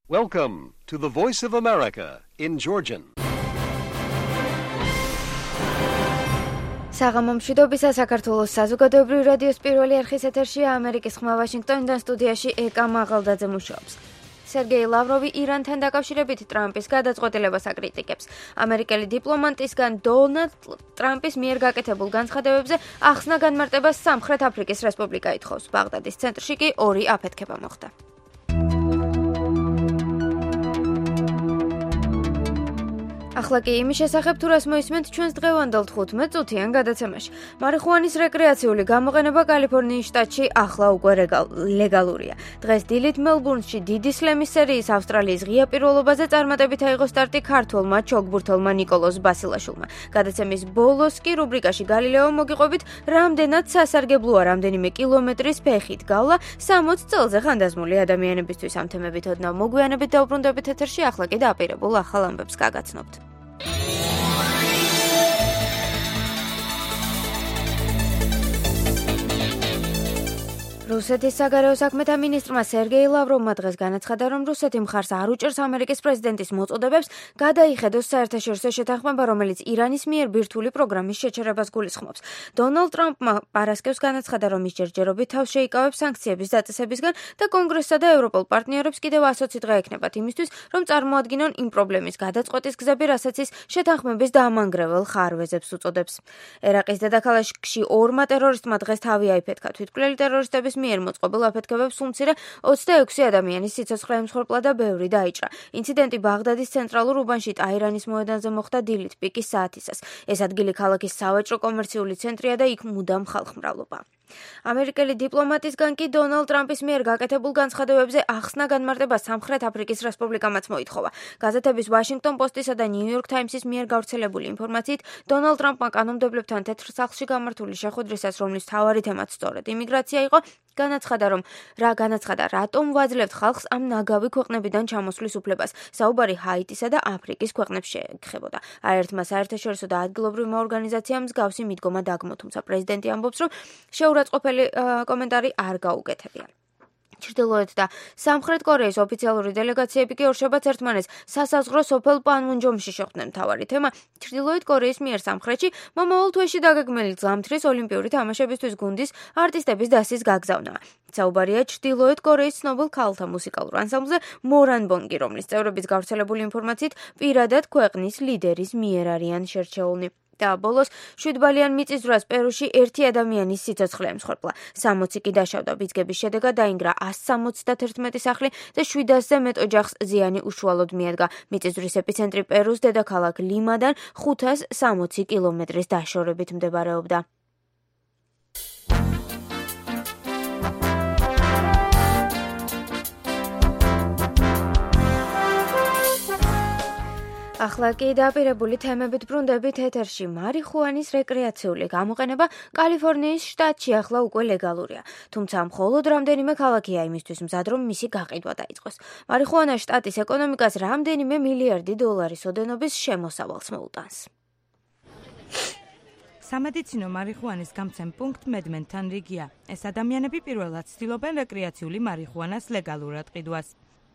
Welcome to the Voice of America in Georgian. საღამომშვიდობისა საქართველოს საზოგადოებრივი რადიოს პირველი არხის ეთერშია ამერიკის ხმა ვაშინგტონიდან სტუდიაში ეკა მაღალდაძე მუშაობს. სერგეი ლავროვი ირანთან დაკავშირებით ტრამპის გადაწყვეტილებას აკრიტიკებს. ამერიკელი დიპლომატისგან დონალდ ტრამპის მიერ გაკეთებულ განცხადებებზე ახსნა განმარტებას სამხრეთ აფრიკის რესპუბლიკა ითხოვს. ბაღდადის ცენტრში კი ორი აფეთქება მოხდა. ახლა კი იმის შესახებ თუ რას მოისმენთ ჩვენს დღევანდელ 15 წუთიან გადაცემაში. მარიხუანის რეკრეაციული გამოყენება კალიფორნიის შტატში ახლა უკვე ლეგალურია. დღეს დილით მელბურნში დიდი სლემის სერიის ავსტრალიის ღია პირველობაზე წარმატებით აიღო სტარტი ქართველმა ჩოგბურთელმა ნიკოლოზ ბასილაშვილმა. გადაცემის ბოლოს კი რუბრიკაში გალილეო მოგიყვებით რამდენად სასარგებლოა რამდენიმე კილომეტრის ფეხით გავლა 60 წელზე ხანდაზმული ადამიანებისთვის. ამ თემებით ოდნავ მოგვიანებით დავბრუნდებით ეთერში, ახლა კი დაპირებულ ახალ ამბებს გაგაცნობთ. რუსეთის საგარეო საქმეთა მინისტრმა სერგეი ლავროვმა დღეს განაცხადა, რომ რუსეთი მხარს არ უჭერს ამერიკის პრეზიდენტის მოწოდებებს გადაიხედოს საერთაშორისო შეთანხმება, რომელიც ირანის მიერ ბირთვული პროგრამის შეჩერებას გულისხმობს. დონალდ ტრამპმა პარასკევს განაცხადა, რომ ის ჯერჯერობით თავს შეიკავებს სანქციების დაწესებისგან და კონგრესსა და ევროპულ პარტნიორებს კიდევ 120 დღე ექნებათ იმისთვის, რომ წარმოადგინონ იმ პრობლემის გადაწყვეტის გზები, რასაც ის შეთანხმების დამანგრეველ ხარვეზებს უწოდებს. ერაყის დედაქალაქში ორმა ტერორისტმა დღეს თავი აიფეთქა. თვითმკვლელი ტერორისტების მიერ მოწყობილ აფეთქებებს უმცირე 26 ადამიანის სიცოცხლე ემსხვერპლა და ბევრი დაიჭრა. ინციდენტი ბაღდადის ცენტრალურ უბანში ტაირანის მოედანზე მოხდა დილით პიკის საათისას. ეს ადგილი ქალაქის სავაჭრო კომერციული ცენტრია და იქ მუდამ ხალხმრავლობა. ამერიკელი დიპლომატისგან კი დონალდ ტრამპის მიერ გაკეთებულ განცხადებებზე ახსნა განმარტება სამხრეთ აფრიკის რესპუბლიკამაც მოითხოვა. გაზეთების ვაშინგტონ პოსტისა და ნიუ-იორკ ტაიმსის მიერ გავრცელებული ინფორმაციით, დონალდ ტრამპმა კანონმდებლებთან თეთრ სახლში გამართული შეხვედრისას, რომლის მთავარი თემაც სწორედ იმიგრაცია იყო, განაცხადა, რატომ ვაძლევთ ხალხს ამ ნაგავი ქვეყნებიდან ჩამოსვლის უფლებას. საუბარი ჰაიტისა და აფრიკის ქვეყნებს შეეხებოდა. არაერთმა საერთაშორისო და ადგილობრივმა ორგანიზაციამ მსგავსი მიდგომა დაგმო, თუმცა პრეზიდენტი ამბობს, რომ შეურაცხყოფელი კომენტარი არ გაუკეთებია. ჩრდილოეთ და სამხრეთ კორეის ოფიციალური დელეგაციები კი ორშაბათს ერთმანეთს სასაზღვრო სოფელ პანმუნჯომში შეხვდნენ. მთავარი თემა ჩრდილოეთ კორეის მიერ სამხრეთში მომავალ თვეში დაგეგმილი ზამთრის ოლიმპიური თამაშებისთვის გუნდის არტისტების დასის გაგზავნაა. საუბარია ჩრდილოეთ კორეის ცნობილ ქალთა მუსიკალურ ანსამბლზე მორანბონგი, რომლის წევრების გავრცელებული ინფორმაციით პირადად ქვეყნის ლიდერის მიერ არიან შერჩეულნი. და ბოლოს 7 ბალიან მიწისძვრას პერუში ერთი ადამიანის სიცოცხლე ემსხვერპლა. 60 კი დაშავდა. ბიძგების შედეგად დაინგრა 171 სახლი და 700-ზე მეტ ოჯახს ზიანი უშუალოდ მიადგა. მიწისძვრის ეპიცენტრი პერუს დედაქალაქ ლიმადან 560 კილომეტრის დაშორებით მდებარეობდა. ახლა კი დაპირებული თემებით ბრუნდებით ეთერში. მარიხუანის რეკრეაციული გამოყენება კალიფორნიის შტატში ახლა უკვე ლეგალურია. თუმცა მხოლოდ რამდენიმე ქალაქია იმისთვის მზად, რომ მისი გაყიდვა დაიწყოს. მარიხუანა შტატის ეკონომიკას რამდენიმე მილიარდი დოლარის ოდენობის შემოსავალს მოუტანს. სამედიცინო მარიხუანის გამცემ პუნქტ მედმენთან რიგია. ეს ადამიანები პირველად ცდილობენ რეკრეაციული მარიხუანას ლეგალურად ყიდვას.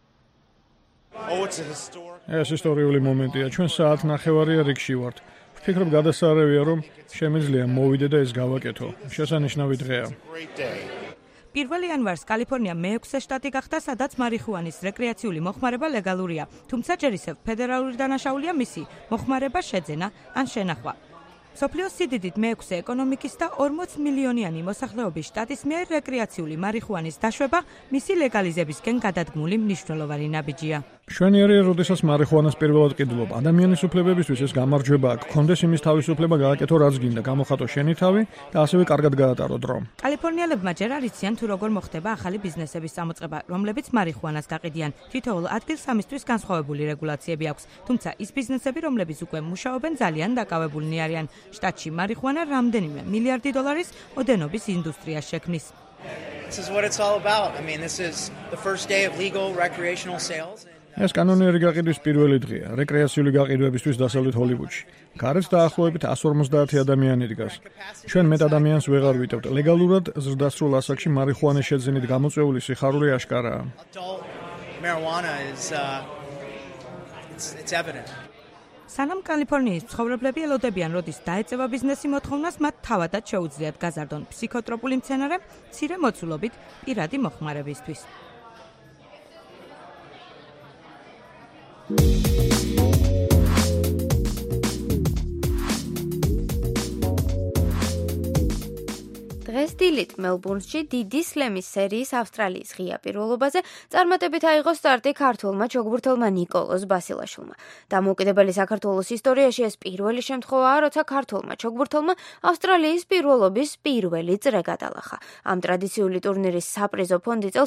ეს ისტორიული მომენტია. ჩვენ საათ ნახევარია რიგში ვართ. ვფიქრობ გადასარევია, რომ შემიძლია მოვიდე და ეს გავაკეთო. შესანიშნავი დღეა. 1 იანვარს კალიფორნია მე-6 შტატი გახდა, სადაც მარიხუანის რეკრეაციული მოხმარება ლეგალურია. თუმცა ჯერ ისევ ფედერალური დანაშაულია მისი მოხმარება, შეძენა ან შენახვა. სოფლიოს სიდიდით მე-6 ეკონომიკის და 40 მილიონიანი მოსახლეობის შტატის მიერ რეკრეაციული მარიხუანის დაშვება მისი ლეგალიზებისკენ გადადგმული მნიშვნელოვანი ნაბიჯია. მშვენიერია, როდესაც მარიხუანას პირველად ყიდულობ. ადამიანის უფლებებისთვის ეს გამარჯვება აქვს. გქონდეს იმის თავისუფლება გააკეთო რაც გინდა, გამოხატო შენი თავი და ასევე კარგად გაატარო დრო. კალიფორნიელებმა ჯერ არ იციან თუ როგორ მოხდება ახალი ბიზნესების წამოწყება, რომლებიც მარიხუანას გაყიდიან. თითოეულ ადგილს ამისთვის განსხვავებული რეგულაციები აქვს. თუმცა ის ბიზნესები, რომლებიც უკვე მუშაობენ, ძალიან დაკავებულნი არიან. შტატში მარიხუანა რამდენიმე მილიარდი დოლარის ოდენობის ინდუსტრიას შექმნის. ეს კანონიერი გაყიდვის პირველი დღეა რეკრეაციული გაყიდვებისთვის დასავლეთ ჰოლივუდში. გარეთ დაახლოებით 150 ადამიანი დგას. ჩვენ მეტ ადამიანს ვეღარ ვიტევთ. ლეგალურად ზრდასრულ ასაკში მარიხუანის შეძენით გამოწვეული სიხარული აშკარაა. marijuana is it's evident. სანამ კალიფორნიის მცხოვრებლები ელოდებიან, როდის დაეწევა ბიზნესი მოთხოვნას, მათ თავადაც შეუძლიათ გაზარდონ ფსიქოტროპული მცენარე მცირე მოცულობით პირადი მოხმარებისთვის. დღეს დილით მელბურნში დიდი სლემის სერიის ავსტრალიის ღია პირველობაზე წარმატებით აიღო სტარტი ქართველმა ჩოგბურთელმა ნიკოლოზ ბასილაშვილმა. დამოუკიდებელი საქართველოს ისტორიაში ეს პირველი შემთხვევაა, როცა ქართველმა ჩოგბურთელმა ავსტრალიის პირველობის პირველი წრე გადალახა. ამ ტრადიციული ტურნირის საპრიზო ფონდი წელს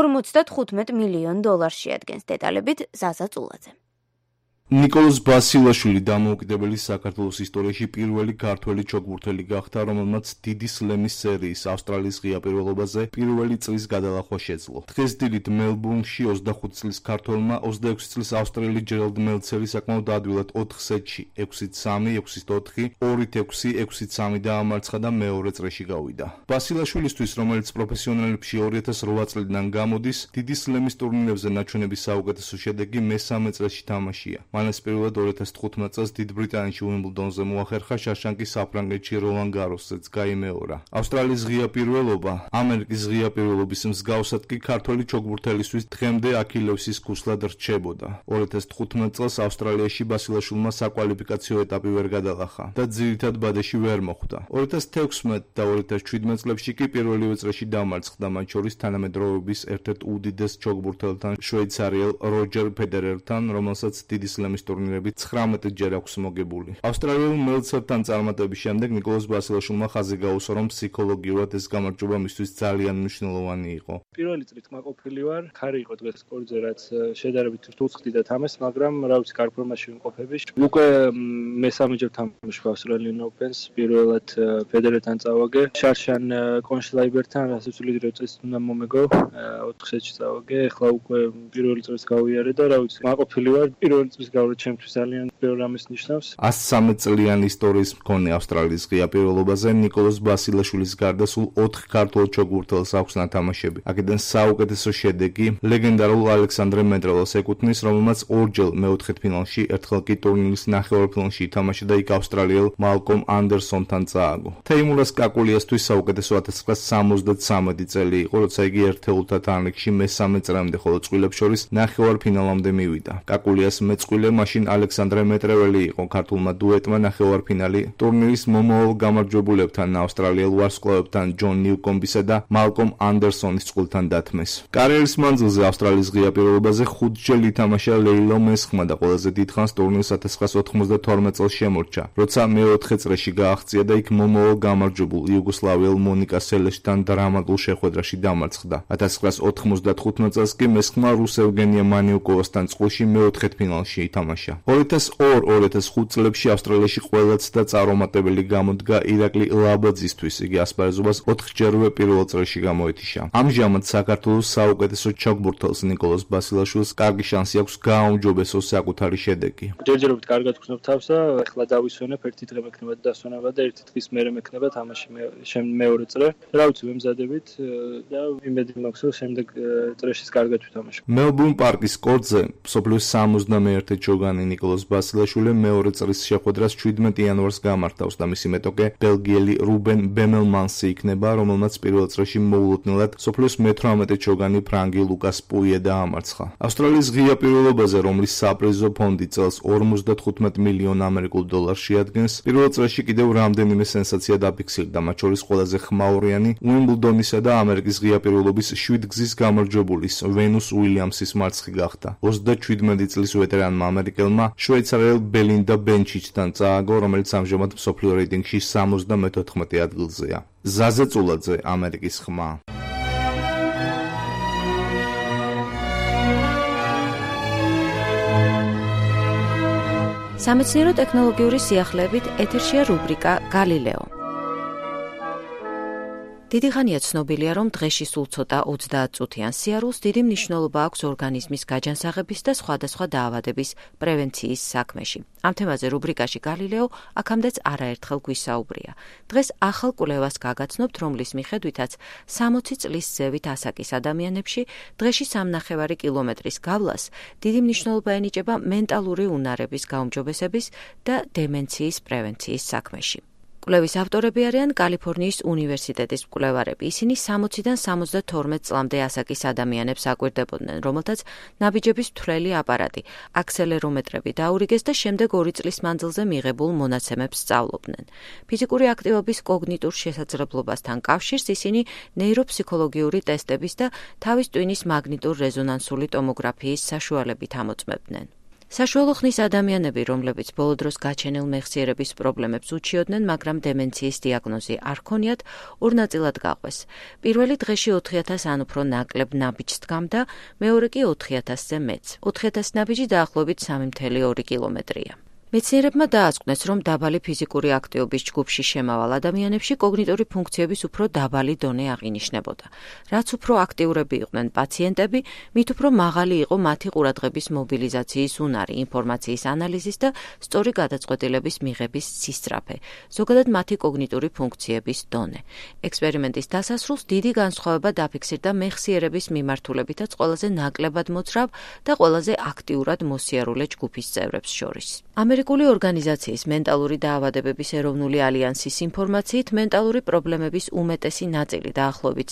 $55 მილიონ შეადგენს. დეტალებით ზაზა წულაძე. ნიკოლოზ ბასილაშვილი დამოუკიდებელი საქართველოს ისტორიაში პირველი ქართველი ჩოგბურთელი გახდა, რომელმაც დიდი სლემის სერიის ავსტრალიის ღია პირველობაზე პირველი წრის გადალახვა შეძლო. დღეს დილით მელბურნში 25 წლის ქართველმა 26 წლის ავსტრიელი ჯერალდ მელცერი საკმაოდ ადვილად 4 სეტში 6-3, 6-4, 2-6, 6-3 დაამარცხა და მეორე წრეში გავიდა. ბასილაშვილისთვის, რომელიც პროფესიონალებში 2008 წლიდან გამოდის, დიდი სლემის ტურნირებზე ნაჩვენების საუკეთესო შედეგი მესამე წრეში თამაშია. მან ეს პირველად 2015 წელს დიდ ბრიტანეთში უიმბლდონზე მოახერხა, შაშანკი საფრანგეთში როლან გაროსზეც გაიმეორა. ავსტრალიის ღია პირველობა, ამერიკის ღია პირველობის მსგავსად კი ქართველი ჩოგბურთელისთვის დღემდე აქილევსის ქუსლად რჩებოდა. 2015 წელს ავსტრალიაში ბასილაშვილმა საკვალიფიკაციო ეტაპი ვერ გადალახა და ძირითად ბადეში ვერ მოხვდა. 2016 და 2017 წლებში კი პირველივე წრეში დამარცხდა, მათ შორის თანამედროვეობის ერთ-ერთ უდიდეს ჩოგბურთელთან, შვეიცარიელ როჯერ ფედერერთან, რომელსაც დიდი სლემის ტურნირები 19 ჯერ აქვს მოგებული. ავსტრალიელ მელცერთან წარმატების შემდეგ ნიკოლოზ ბასილაშვილმა ხაზი გაუსვა, რომ ფსიქოლოგიურად ეს გამარჯვება მისთვის ძალიან მნიშვნელოვანი იყო. პირველი წრით მაყოფილი ვარ, ხარი იყო დღეს სკორზე, რაც შედარებით რთულწყვეტი და თამას, მაგრამ რა ვიცი, კარგ ფორმაში ვიმყოფები. უკვე მესამეჯერ თამაშობ ავსტრალიენ ოპენს, პირველად ფედერერთან წავაგე, შარშან კონშლაიბერთან, რასაც უდიდრო წესით უნდა მომეგო, 4 სეტში წავაგე, ახლა უკვე პირველი წრეს გავიარე და რა ვიცი, მაყოფილი ვარ. პირველი წრის გავლა ჩემთვის ძალიან ბევრ რამეს ნიშნავს. 113 წლიანი ისტორიის მქონე ავსტრალიის ღია პირველობაზე ნიკოლოზ ბასილაშვილის გარდა სულ 4 ქართველ ჩოგბურთელს აქვს ნათამაშები. აქედან საუკეთესო შედეგი ლეგენდარულ ალექსანდრე მეტრელოს ეკუთვნის, რომელმაც ორჯერ მეოთხედფინალში, ერთხელ კი ტურნირის ნახევარფინალში ითამაშა და იქ ავსტრალიელ მალკომ ანდერსონთან წააგო. თეიმურას კაკულიასთვის საუკეთესო 1973 წელი იყო, როცა იგი ერთეულთა თანრიგში მესამე წრემდე, ხოლო წყვილებს შორის ნახევარფინალამდე მივიდა. კაკულიას მეწყვილე მაშინ ალექსანდრე მეტრეველი იყო. ქართულმა დუეტმა ნახევარფინალი ტურნირის მომავალ გამარჯვებულებთან, ავსტრალიელ ვარსკვლავებთან, ჯონ ნიუკომბისა და მალკომ ანდერსონის წყვილთან დათმეს. კარიერის მანძილზე ავსტრალიის ღია პირველობაზე 5 ჯერ ითამაშა ლეილო მესხმა და ყველაზე დიდხანს ტურნირს 1992 წელს შემორჩა, როცა მეოთხე წრეში გააღწია და იქ მომავალ გამარჯვებულ იუგოსლავიელ მონიკა სელეშთან დრამატულ შეხვედრაში დამარცხდა. 1995 წელს კი მესხმა რუს ევგენია მანიუკოვასთან წყვილში მეოთხედფინალში ითამაშა. 2002-2005 წლებში ავსტრალიაში ყველაც და წარუმატებელი გამოდგა ირაკლი ლაბაძისთვის. იგი ასპარეზობას 4-ჯერვე პირველ წრეში გამოეთიშა. ამჟამად საქართველოს საუკეთესო ჩოგბურთელს ნიკოლოზ ბასილაშვილს კარგი შანსი აქვს გააუმჯობესოს საკუთარი შედეგი. ჯერჯერობით კარგად ვქნებ თავს და ახლა დავისვენებ, ერთი დღე მექნება დასვენება და ერთი თვის მერე მექნება თამაში მეორე წრე. რა ვიცი, ვემზადებით და იმედი მაქვს, რომ შემდეგ წრეშიც კარგად ვთამაშო. მელბურნ პარკის კორტზე მსოფლიოს 71 ჩოგანი ნიკოლოზ ბასილაშვილი მეორე წრის შეხვედრას 17 იანვარს გამართავს და მისი მეტოქე ბელგიელი რუბენ ბემელმანსი იქნება, რომელმაც პირველ წრეში მოულოდნელად მსოფლიოს მე-18 ჩოგანი ფრანგი ლუკას პუიე დაამარცხა. ავსტრალიის ღია პირველობაზე, რომლის საპრიზო ფონდი წელს $55 მილიონ შეადგენს, პირველ წრეში კიდევ რამდენიმე სენსაცია დაფიქსირდა, მათ შორის ყველაზე ხმაურიანი უიმბლდონისა და ამერიკის ღია პირველობის 7 გზის გამარჯვებულის ვენუს უილიამსის მარცხი გახდა. 27 წლის ვეტერანმა ამერიკელმა შვეიცარიელ ბელინდა ბენჩიჩთან წააგო, რომელიც ამჟამად მსოფლიო რეიტინგში 74 ადგილზეა. ზაზე წულაძე, ამერიკის ხმა. სამეცნიერო ტექნოლოგიური სიახლეებით ეთერშია რუბრიკა გალილეო. დიდი ხანია ცნობილია, რომ დღეში სულ ცოტა 30 წუთიან სიარულს დიდი მნიშვნელობა აქვს ორგანიზმის გაჯანსაღების და სხვადასხვა დაავადების პრევენციის საქმეში. ამ თემაზე რუბრიკაში გალილეო აქამდეც არაერთხელ გვისაუბრია. დღეს ახალ კვლევას გაგაცნობთ, რომლის მიხედვითაც 60 წლის ზევით ასაკის ადამიანებში დღეში 3,5 კილომეტრის გავლას დიდი მნიშვნელობა ენიჭება მენტალური უნარების გაუმჯობესების და დემენციის პრევენციის საქმეში. კვლევის ავტორები არიან კალიფორნიის უნივერსიტეტის მკვლევარები. ისინი 60-დან 72 წლამდე ასაკის ადამიანებს აკვირდებოდნენ, რომელთაც ნაბიჯების მთვრელი აპარატი, აქსელერომეტრები დაურიგეს და შემდეგ 2 წლის მანძილზე მიღებულ მონაცემებს სწავლობდნენ. ფიზიკური აქტივობის კოგნიტურ შესაძლებლობასთან კავშირს ისინი ნეიროფსიქოლოგიური ტესტების და თავის ტვინის მაგნიტურ-რეზონანსული ტომოგრაფიის საშუალებით ამოწმებდნენ. საშუალო ხნის ადამიანები, რომლებიც ბოლო დროს გაჩენილ მეხსიერების პრობლემებს უჩიოდნენ, მაგრამ დემენციის დიაგნოზი არ ჰქონიათ, ორ ნაწილად გაყვეს. პირველი დღეში 4,000 ან უფრო ნაკლებ ნაბიჯს დგამდა, მეორე კი 4,000-ზე მეც. 4,000 ნაბიჯი დაახლოებით 3,2 კილომეტრია. მეცნიერებმა დაასკვნეს, რომ დაბალი ფიზიკური აქტივობის ჯგუფში შემავალ ადამიანებში კოგნიტური ფუნქციების უფრო დაბალი დონე აღინიშნებოდა. რაც უფრო აქტიურები იყვნენ პაციენტები, მით უფრო მაღალი იყო მათი ყურადღების მობილიზაციის უნარი, ინფორმაციის ანალიზის და სწორი გადაწყვეტილების მიღების სისწრაფე, ზოგადად მათი კოგნიტური ფუნქციების დონე. ექსპერიმენტის დასასრულს დიდი განსხვავება დაფიქსირდა მეხსიერების მიმართულებითაც ყველაზე ნაკლებად მოძრავ და ყველაზე აქტიურად მოსიარულე ჯგუფის წევრებს შორის. ამერიკული ორგანიზაციის მენტალური დაავადებების ეროვნული ალიანსის ინფორმაციით, მენტალური პრობლემების უმეტესი ნაწილი, დაახლოებით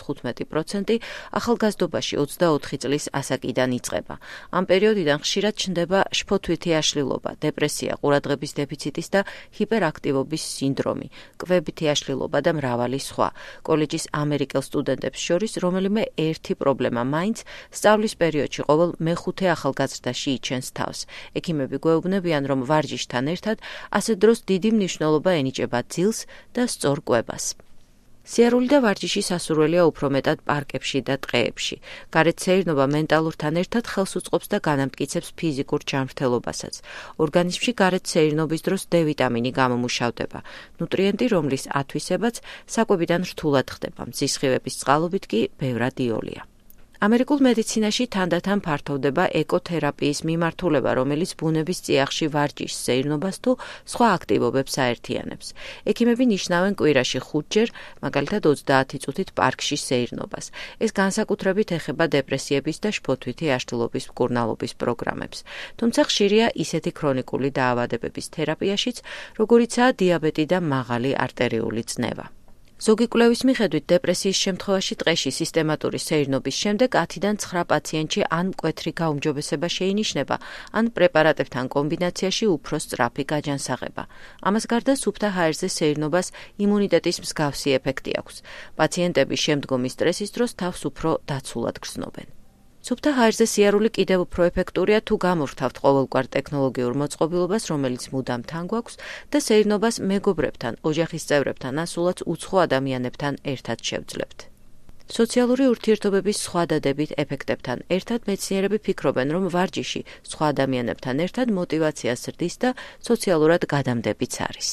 75% ახალგაზრდობაში 24 წლის ასაკიდან იწყება. ამ პერიოდიდან ხშირად ჩნდება შფოთვითი აშლილობა, დეპრესია, ყურადღების დეფიციტის და ჰიპერაქტივობის სინდრომი, კვებითი აშლილობა და მრავალი სხვა. კოლეჯის ამერიკელ სტუდენტებს შორის რომელიმე ერთი პრობლემა მაინც სწავლის პერიოდში ყოველ მეხუთე ახალგაზრდაში იჩენს თავს. ექიმები გვეუბნებიან, რომ ვარჯიშთან ერთად ასე დროს დიდი მნიშვნელობა ენიჭება ძილს და სწორ კვებას. სიარული და ვარჯიში სასურველია უფრო მეტად პარკებში და ტყეებში. გარეთ სეირნობა მენტალურთან ერთად ხელს უწყობს და განამტკიცებს ფიზიკურ ჯანმრთელობასაც. ორგანიზმში გარეთ სეირნობის დროს D ვიტამინი გამომუშავდება, ნუტრიენტი, რომლის ათვისებაც საკვებიდან რთულად ხდება, მზისხივების წყალობით კი ბევრად იოლია. ამერიკულ მედიცინაში თანდათან ფართოვდება ეკოთერაპიის მიმართულება, რომელიც ბუნების წიაღში ვარჯიშს, სეირნობას თუ სხვა აქტივობებს აერთიანებს. ექიმები ნიშნავენ კვირაში 5-ჯერ, მაგალითად 30 წუთით პარკში სეირნობას. ეს განსაკუთრებით ეხება დეპრესიების და შფოთვითი აშლილობის მკურნალობის პროგრამებს. თუმცა ხშირია ისეთი ქრონიკული დაავადებების თერაპიაშიც, როგორიცაა დიაბეტი და მაღალი არტერიული წნევა. ზოგი კვლევის მიხედვით, დეპრესიის შემთხვევაში ტყეში სისტემატური სეირნობის შემდეგ 10-დან 9 პაციენტში ან მკვეთრი გაუმჯობესება შეინიშნება, ან პრეპარატებთან კომბინაციაში უფრო სწრაფი გაჯანსაღება. ამას გარდა სუფთა ჰაერზე სეირნობას იმუნიტეტის მსგავსი ეფექტი აქვს. პაციენტები შემდგომი სტრესის დროს თავს უფრო დაცულად გრძნობენ. სუფთა ჰაერზე სიარული კიდევ უფრო ეფექტურია თუ გამორთავთ ყოველგვარ ტექნოლოგიურ მოწყობილობას, რომელიც მუდამ თან გვაქვს და სეირნობას მეგობრებთან, ოჯახის წევრებთან, ასულაც უცხო ადამიანებთან ერთად შევძლებთ. სოციალური ურთიერთობების სხვა დადებით ეფექტებთან ერთად მეცნიერები ფიქრობენ, რომ ვარჯიში სხვა ადამიანებთან ერთად მოტივაციას ზრდის და სოციალურად გადამდებიც არის.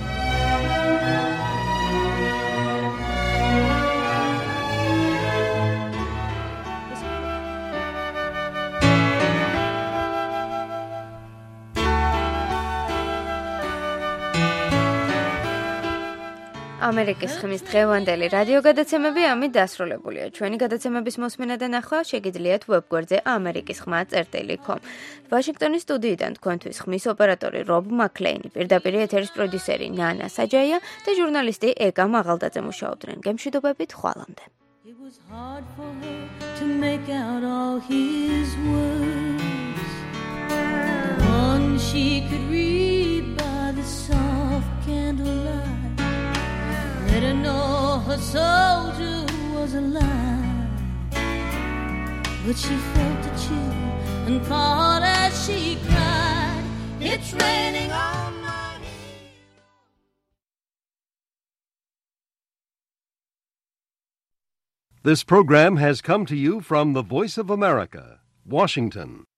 ამერიკის ხმის დღევანდელი რადიო გადაცემები ამით დასრულებულია. ჩვენი გადაცემების მოსმენა და ნახვა შეგიძლიათ ვებგვერდზე amerikisxma.com. ვაშინგტონის სტუდიიდან თქვენთვის ხმის ოპერატორი რობ მაკლეინი, პირდაპირ ეთერის პროდიუსერი ნანა საჯაია და ჟურნალისტი ეკა მაღალდაძე მუშაობდნენ. გემშვიდობებით ხვალამდე. It was hard for her to make out all his words. The one she could read by the soft candlelight. Let her know her soldier was alive. But she felt a chill and caught as she cried. It's raining on my head. This program has come to you from the Voice of America, Washington.